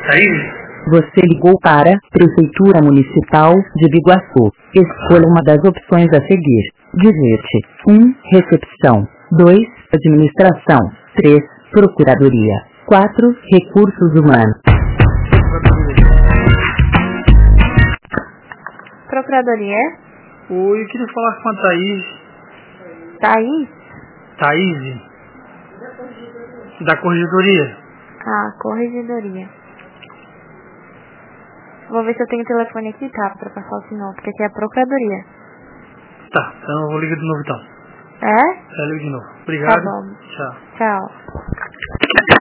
Thaís? Você ligou para Prefeitura Municipal de Biguaçu. Escolha uma das opções a seguir. Digite 1. Recepção. 2. Administração. 3. Procuradoria. 4. Recursos Humanos. Procuradoria? Oi, eu queria falar com a Thaís. Thaís? Thaís? Da Corregedoria. Ah, Corregedoria. Vou ver se eu tenho o telefone aqui, tá? Pra passar o sinal, porque aqui é a Procuradoria. Tá, então eu vou ligar de novo então. É? Eu ligo de novo. Obrigado. Tá bom. Tchau. Tchau.